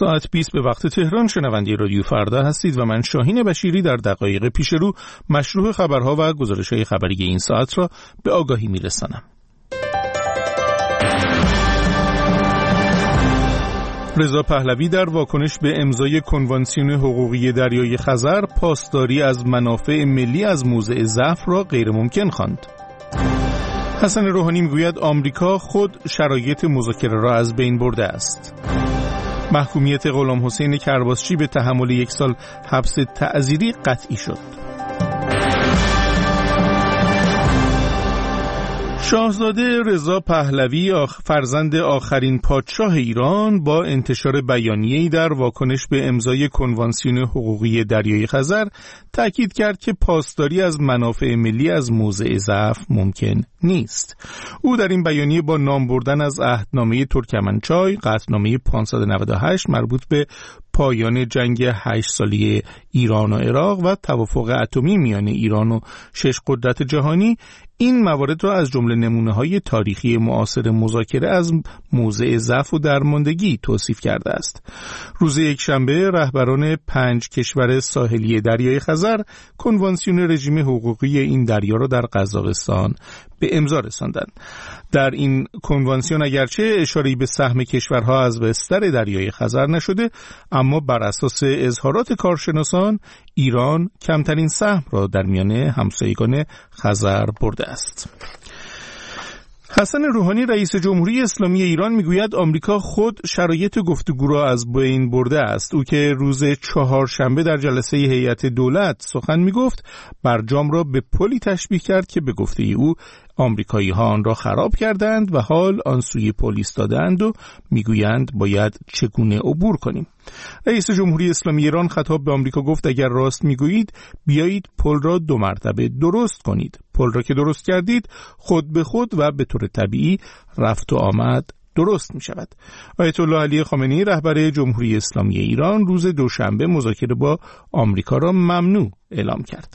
ساعت 20 به وقت تهران شنونده رادیو فردا هستید و من شاهین بشیری در دقایق پیش رو مشروع خبرها و گزارش‌های خبری این ساعت را به آگاهی می‌رسانم. رضا پهلوی در واکنش به امضای کنوانسیون حقوقی دریای خزر پاسداری از منافع ملی از موضع ضعف را غیرممکن خواند. حسن روحانی میگوید آمریکا خود شرایط مذاکره را از بین برده است. محکومیت غلام حسین کرباسچی به تحمل 1 سال حبس تعزیری قطعی شد. شاهزاده رضا پهلوی فرزند آخرین پادشاه ایران با انتشار بیانیه‌ای در واکنش به امضای کنوانسیون حقوقی دریای خزر تأکید کرد که پاسداری از منافع ملی از موضع ضعف ممکن نیست. او در این بیانیه با نام بردن از عهدنامه ترکمنچای، قطعنامه 598 مربوط به پایان جنگ 8 ساله ایران و عراق و توافق اتمی میان ایران و 6 قدرت جهانی، این موارد را از جمله نمونه‌های تاریخی معاصر مذاکره از موضع ضعف و درماندگی توصیف کرده است. روز یکشنبه رهبران 5 کشور ساحلی دریای خزر کنوانسیون رژیم حقوقی این دریا را در قزاقستان به امضا رساندند. در این کنوانسیون اگرچه اشاره‌ای به سهم کشورها از بستر دریای خزر نشده، اما بر اساس اظهارات کارشناسان ایران کمترین سهم را در میان همسایگان خزر برده است. حسن روحانی رئیس جمهوری اسلامی ایران میگوید آمریکا خود شرایط گفتگو را از بین برده است. او که روز چهارشنبه در جلسه هیئت دولت سخن میگفت، برجام را به پلی تشبیه کرد که به گفته او آمریکایی ها آن را خراب کردند و حال آن سوی پل ایستادند و میگویند باید چگونه عبور کنیم. رئیس جمهوری اسلامی ایران خطاب به آمریکا گفت اگر راست میگویید بیایید پل را 2 مرتبه درست کنید. پل را که درست کردید خود به خود و به طور طبیعی رفت و آمد درست می شود. آیت الله علی خامنه‌ای رهبر جمهوری اسلامی ایران روز دوشنبه مذاکره با آمریکا را ممنوع اعلام کرد.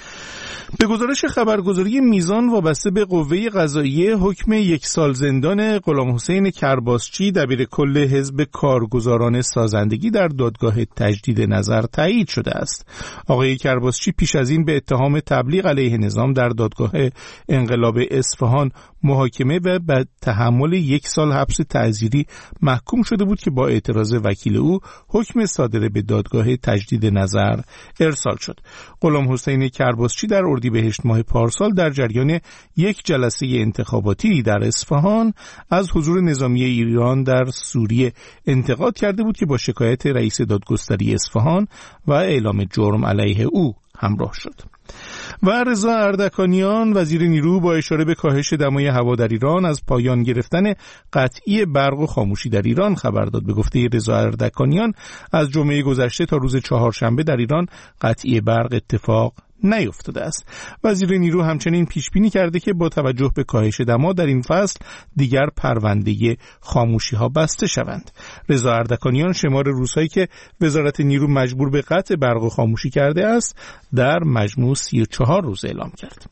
به گزارش خبرگزاری میزان وابسته به قوه قضاییه حکم 1 سال زندان غلام حسین کرباسچی دبیر کل حزب کارگزاران سازندگی در دادگاه تجدید نظر تایید شده است. آقای کرباسچی پیش از این به اتهام تبلیغ علیه نظام در دادگاه انقلاب اصفهان محاکمه و به تحمل 1 سال حبس تعزیری محکوم شده بود که با اعتراض وکیل او حکم صادر به دادگاه تجدید نظر ارسال شد. غلام حسین کرباسچی در اردیبهشت ماه پارسال در جریان یک جلسه انتخاباتی در اصفهان از حضور نظامی ایران در سوریه انتقاد کرده بود که با شکایت رئیس دادگستری اصفهان و اعلام جرم علیه او همراه شد. و رضا اردکانیان وزیر نیرو با اشاره به کاهش دمای هوا در ایران از پایان گرفتن قطعی برق و خاموشی در ایران خبر داد. به گفته رضا اردکانیان از جمعه گذشته تا روز چهارشنبه در ایران قطعی برق اتفاق نیفتاده است. وزیر نیرو همچنین پیش بینی کرده که با توجه به کاهش دما در این فصل دیگر پرونده خاموشی ها بسته شوند. رضا اردکانیان شمار روزهایی که وزارت نیرو مجبور به قطع برق و خاموشی کرده است در مجموع 34 روز اعلام کرد.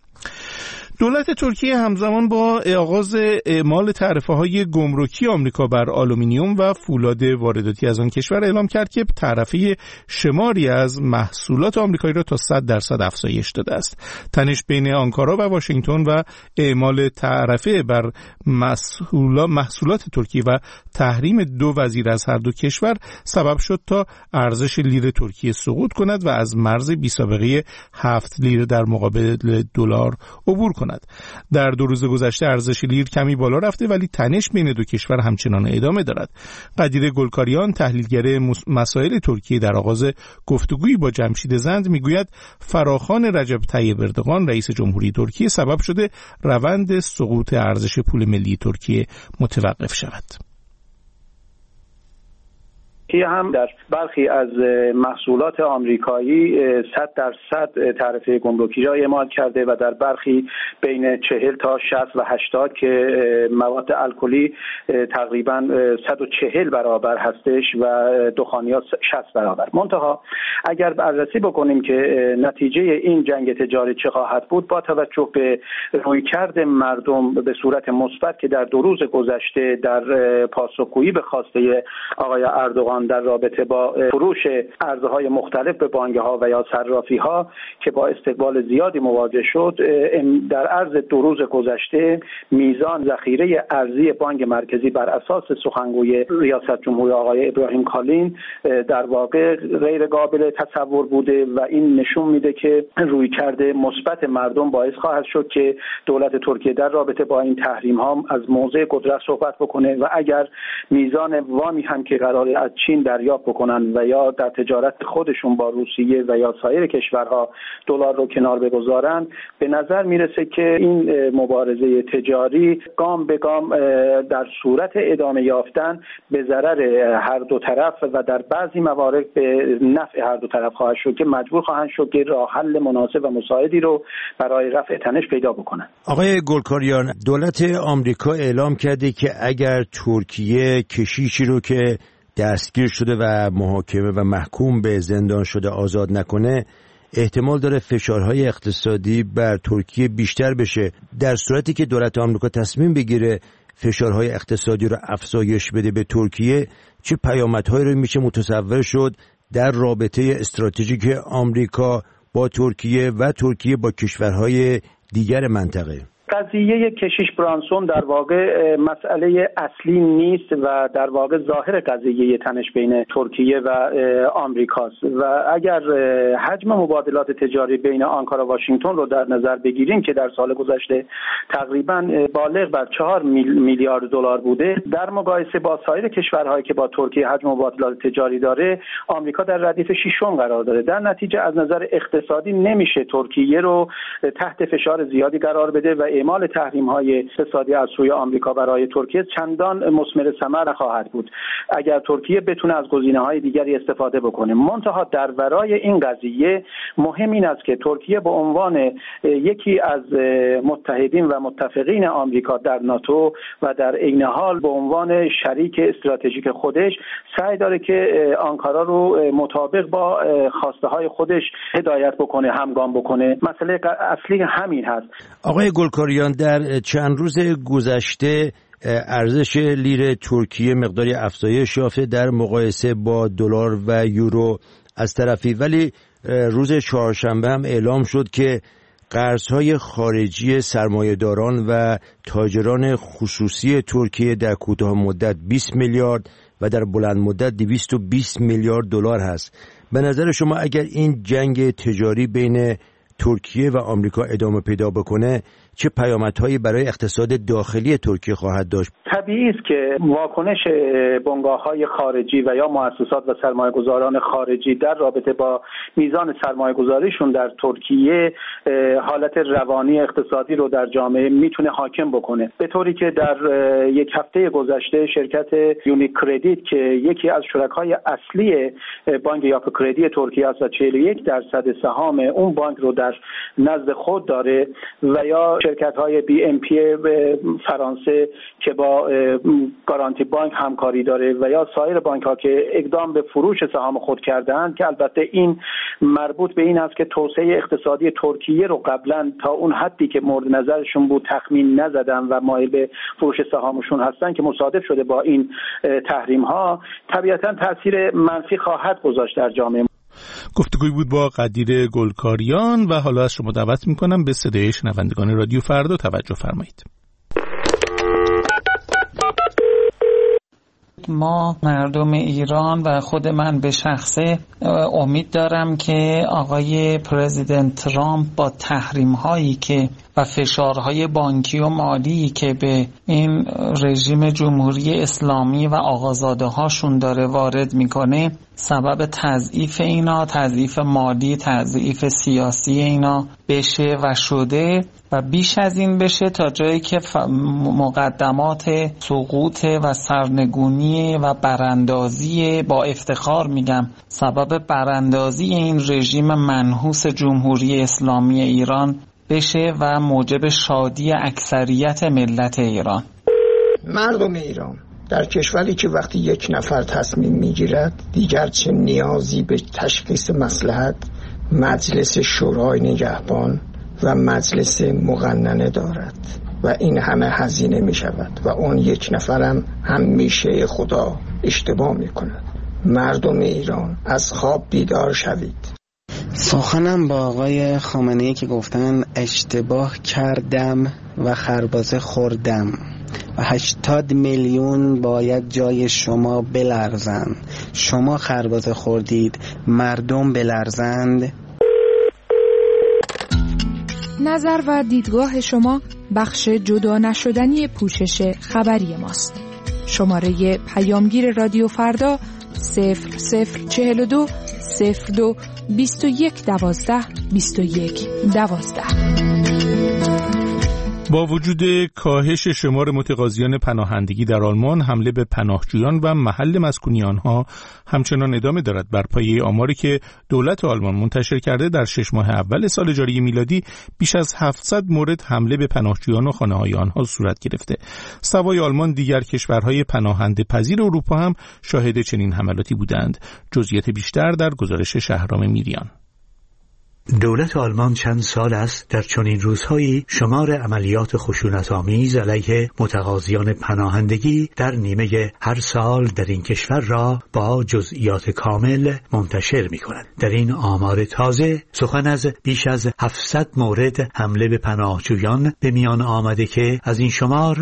دولت ترکیه همزمان با آغاز اعمال تعرفه‌های گمرکی آمریکا بر آلومینیوم و فولاد وارداتی از آن کشور اعلام کرد که تعرفه شماری از محصولات آمریکایی را تا 100% افزایش داده است. تنش بین آنکارا و واشنگتن و اعمال تعرفه بر محصولات ترکیه و تحریم 2 وزیر از هر دو کشور سبب شد تا ارزش لیر ترکیه سقوط کند و از مرز بی‌سابقه 7 لیر در مقابل دلار عبور کند. در 2 روز گذشته ارزش لیر کمی بالا رفته ولی تنش بین دو کشور همچنان ادامه دارد. قدیر گلکاریان تحلیلگر مسائل ترکیه در آغاز گفتگویی با جمشید زند میگوید فراخوان رجب طیب اردوغان رئیس جمهوری ترکیه سبب شده روند سقوط ارزش پول ملی ترکیه متوقف شود. هم در برخی از محصولات آمریکایی 100% تعرفه گمرکی را اعمال کرده و در برخی بین 40 تا 60 و 80 که مواد الکلی تقریبا 140 برابر هستش و دخانیات 60 برابر. منتها اگر بررسی بکنیم که نتیجه این جنگ تجاری چه خواهد بود با توجه به رویکرد مردم به صورت مثبت که در 2 روز گذشته در پاسخگویی به خواسته آقای اردوغان ایران در رابطه با فروش ارزهای مختلف به بانک‌ها و یا صرافی‌ها که با استقبال زیادی مواجه شد، در عرض 2 روز گذشته میزان ذخیره ارزی بانک مرکزی بر اساس سخنگوی ریاست جمهوری آقای ابراهیم کالین در واقع غیر قابل تصور بوده و این نشون میده که رویکرد مثبت مردم باعث خواهد شد که دولت ترکیه در رابطه با این تحریم ها از موضع قدرت صحبت بکنه و اگر میزان وامی هم که قراره از چین دریافت بکنن و یا در تجارت خودشون با روسیه و یا سایر کشورها دلار رو کنار بگذارن، به نظر میرسه که این مبارزه تجاری گام به گام در صورت ادامه یافتن به ضرر هر دو طرف و در بعضی موارد به نفع هر دو طرف خواهد شد که مجبور خواهند شد که راه حل مناسب و مساعدی رو برای رفع تنش پیدا بکنن. آقای گلکاریان، دولت آمریکا اعلام کرده که اگر ترکیه کشیشی رو که دستگیر شده و محاکمه و محکوم به زندان شده آزاد نکنه، احتمال داره فشارهای اقتصادی بر ترکیه بیشتر بشه. در صورتی که دولت آمریکا تصمیم بگیره فشارهای اقتصادی رو افزایش بده به ترکیه، چه پیامدهایی رو میشه متصور شد در رابطه استراتژیک آمریکا با ترکیه و ترکیه با کشورهای دیگر منطقه؟ قضیه کشیش برانسون در واقع مسئله اصلی نیست و در واقع ظاهر قضیه تنش بین ترکیه و آمریکاست و اگر حجم مبادلات تجاری بین آنکارا و واشنگتن رو در نظر بگیریم که در سال گذشته تقریبا بالغ بر 4 میلیارد دلار بوده، در مقایسه با سایر کشورهایی که با ترکیه حجم مبادلات تجاری داره، آمریکا در ردیف ششم قرار داره. در نتیجه از نظر اقتصادی نمیشه ترکیه رو تحت فشار زیادی قرار بده و اعمال تحریم‌های اقتصادی از سوی آمریکا برای ترکیه چندان مثمر ثمر خواهد بود اگر ترکیه بتونه از گزینه‌های دیگری استفاده بکنه. منتها در ورای این قضیه مهم این است که ترکیه به عنوان یکی از متحدین و متفقین آمریکا در ناتو و در عین حال به عنوان شریک استراتژیک خودش سعی داره که آنکارا رو مطابق با خواسته‌های خودش هدایت بکنه، همگام بکنه. مسئله اصلی همین هست. آقای گلکاریان، در چند روز گذشته ارزش لیر ترکیه مقداری افزایش یافته در مقایسه با دلار و یورو از طرفی، ولی روز چهارشنبه هم اعلام شد که قرضهای خارجی سرمایه‌داران و تاجران خصوصی ترکیه در کوتاه مدت 20 میلیارد و در بلند مدت 220 میلیارد دلار هست. به نظر شما اگر این جنگ تجاری بین ترکیه و آمریکا ادامه پیدا بکنه، چه پیامدهایی برای اقتصاد داخلی ترکیه خواهد داشت؟ طبیعی است که واکنش بنگاه‌های خارجی و یا مؤسسات و سرمایه‌گذاران خارجی در رابطه با میزان سرمایه‌گذاریشون در ترکیه حالت روانی اقتصادی رو در جامعه میتونه حاکم بکنه، به طوری که در یک هفته گذشته شرکت یونیک کردیت که یکی از شرکای اصلی بانک یاپی کردی ترکیه است و 41% سهام اون بانک رو در نزد خود داره و یا شرکت‌های BNP فرانسه که با گارانتی بانک همکاری داره و یا سایر بانک‌ها که اقدام به فروش سهام خود کرده‌اند، که البته این مربوط به این است که توسعه اقتصادی ترکیه رو قبلا تا اون حدی که مورد نظرشون بود تخمین نزدن و مایل به فروش سهامشون هستن که مصادف شده با این تحریم‌ها، طبیعتاً تاثیر منفی خواهد گذاشت در جامعه. گفتگوی بود با قدیر گلکاریان و حالا از شما دعوت میکنم به صدای شنوندگان رادیو فردا توجه فرمایید. ما مردم ایران و خود من به شخصه امید دارم که آقای پرزیدنت ترامپ با تحریم هایی که و فشارهای بانکی و مالی که به این رژیم جمهوری اسلامی و آقازاده هاشون داره وارد میکنه سبب تضعیف اینا، تضعیف مالی، تضعیف سیاسی اینا بشه و شده و بیش از این بشه تا جایی که مقدمات سقوط و سرنگونی و براندازی، با افتخار میگم، سبب براندازی این رژیم منحوس جمهوری اسلامی ایران بشه و موجب شادی اکثریت ملت ایران. مردم ایران در کشوری که وقتی یک نفر تصمیم میگیرد دیگر چه نیازی به تشخیص مصلحت مجلس شورای نگهبان و مجلس مقننه دارد و این همه هزینه می شود و اون یک نفرم هم میشه خدا اشتباه می کند. مردم ایران از خواب بیدار شوید. سخنم با آقای خامنه‌ای که گفتن اشتباه کردم و خربزه خوردم و 80 میلیون باید جای شما بلرزن. شما خربزه خوردید، مردم بلرزند. نظر و دیدگاه شما بخش جدا نشدنی پوشش خبری ماست. شماره پیامگیر رادیو فردا 0042 02 21 12 21 12. با وجود کاهش شمار متقاضیان پناهندگی در آلمان، حمله به پناهجویان و محل مسکونی آنها همچنان ادامه دارد. بر پایه آماری که دولت آلمان منتشر کرده، در 6 ماه اول سال جاری میلادی بیش از 700 مورد حمله به پناهجویان و خانه‌های آنها صورت گرفته. سوای آلمان، دیگر کشورهای پناهنده پذیر اروپا هم شاهد چنین حملاتی بودند. جزئیات بیشتر در گزارش شهرام میریان. دولت آلمان چند سال است در چنین روزهایی شمار عملیات خشونت‌آمیز علیه متقاضیان پناهندگی در نیمه هر سال در این کشور را با جزئیات کامل منتشر می‌کند. در این آمار تازه سخن از بیش از 700 مورد حمله به پناهجویان به میان آمده که از این شمار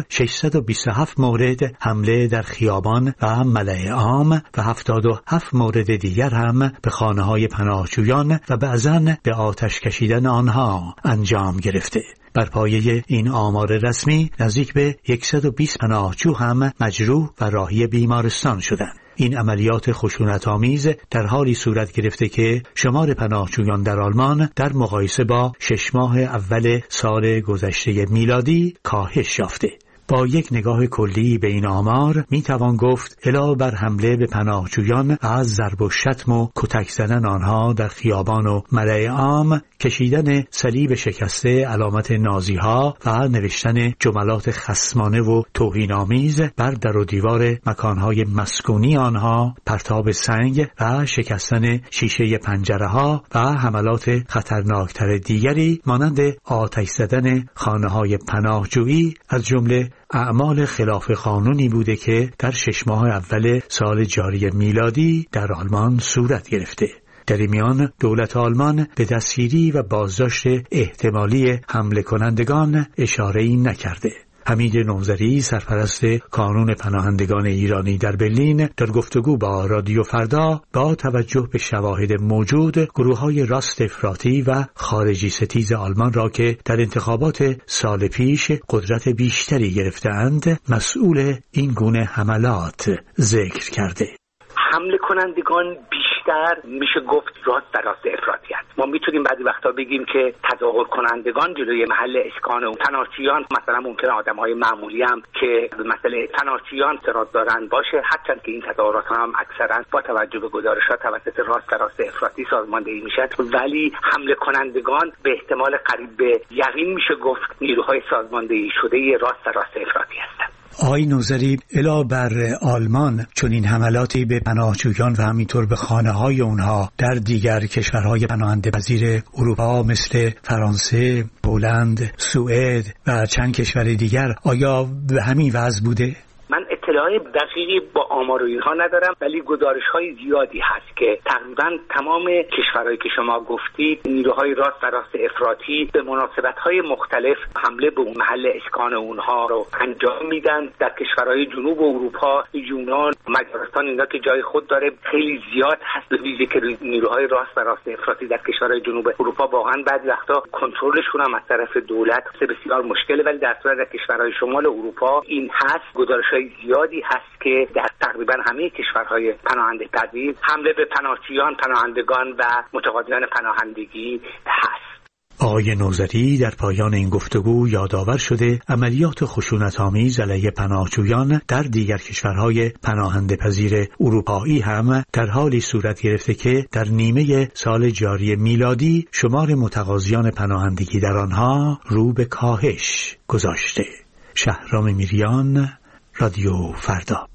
627 مورد حمله در خیابان و ملأ عام و 77 مورد دیگر هم به خانه‌های پناهجویان و بعضاً به آتش کشیدن آنها انجام گرفته. بر پایه این آمار رسمی نزدیک به 120 پناهجو هم مجروح و راهی بیمارستان شدند. این عملیات خشونت‌آمیز در حالی صورت گرفته که شمار پناهجویان در آلمان در مقایسه با 6 ماه اول سال گذشته میلادی کاهش یافته. با یک نگاه کلی به این آمار می توان گفت علاوه بر حمله به پناهجویان از ضرب و شتم و کتک زدن آنها در خیابان و ملأ عام، کشیدن صلیب شکسته علامت نازی‌ها و نوشتن جملات خصمانه و توهین‌آمیز بر در و دیوار مکانهای مسکونی آنها، پرتاب سنگ و شکستن شیشه پنجره‌ها و حملات خطرناکتر دیگری مانند آتش زدن خانه‌های پناهجویی از جمله اعمال خلاف قانونی بوده که در 6 ماه اول سال جاری میلادی در آلمان صورت گرفته. در این میان دولت آلمان به دستگیری و بازداشت احتمالی حمله کنندگان اشاره‌ای نکرده. حمید نوذری، سرپرست کانون پناهندگان ایرانی در برلین، در گفتگو با رادیو فردا با توجه به شواهد موجود، گروه‌های راست افراطی و خارجی ستیز آلمان را که در انتخابات سال پیش قدرت بیشتری گرفتند، مسئول این گونه حملات ذکر کرده. حمله کنندگان بیشتر میشه گفت راست در راست افراطی است. ما میتونیم بعضی وقتا بگیم که تظاهر کنندگان جلوی محل اسکان و پناهجویان، مثلا ممکنه آدم‌های معمولی هم که به مسئله پناهجویان اعتراض دارن باشه، هرچند که این تظاهرات هم اکثرا با توجه به گزارشات توسط راست در راست افراطی سازماندهی میشه، ولی حمله کنندگان به احتمال قریب به یقین میشه گفت نیروهای سازماندهی شده راست در راست افراطی هستند. آقای نوذری، علاوه بر آلمان چون این حملاتی به پناهجویان و همینطور به خانه‌های اونها در دیگر کشورهای پناهنده پذیر اروپا مثل فرانسه، هلند، سوئد و چند کشور دیگر، آیا به همین وضع بوده؟ من اطلاع دقیقی با آمار و اینها ندارم، ولی گزارش‌های زیادی هست که تقریبا تمام کشورهایی که شما گفتید نیروهای راست و راست افراطی به مناسبت‌های مختلف حمله به محل اسکان اونها رو انجام میدن. در کشورهای جنوب اروپا، یونان، مجارستان، اینا که جای خود داره خیلی زیاد هست، به ویژه که نیروهای راست و راست افراطی در کشورهای جنوب اروپا واقعا بعضی وقتا کنترلشون هم از طرف دولت بسیار مشکله، ولی در صورت در کشورهای شمال اروپا این هست. گزارش‌های زیادی هست که در تقریبا همه کشورهای پناهنده پذیر حمله به پناهجویان، پناهندگان و متقاضیان پناهندگی هست. آقای نوذری در پایان این گفتگو یادآور شده عملیات خشونت‌آمیز علیه پناهجویان در دیگر کشورهای پناهنده پذیر اروپایی هم در حالی صورت گرفته که در نیمه سال جاری میلادی شمار متقاضیان پناهندگی در آنها رو به کاهش گذاشته. شهرام میریان، رادیو فردا.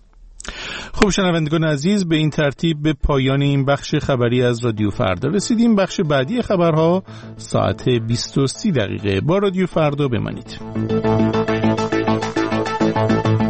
خب شنوندگان عزیز، به این ترتیب به پایان این بخش خبری از رادیو فردا رسیدیم. بخش بعدی خبرها ساعت 20:30 با رادیو فردا بمانید.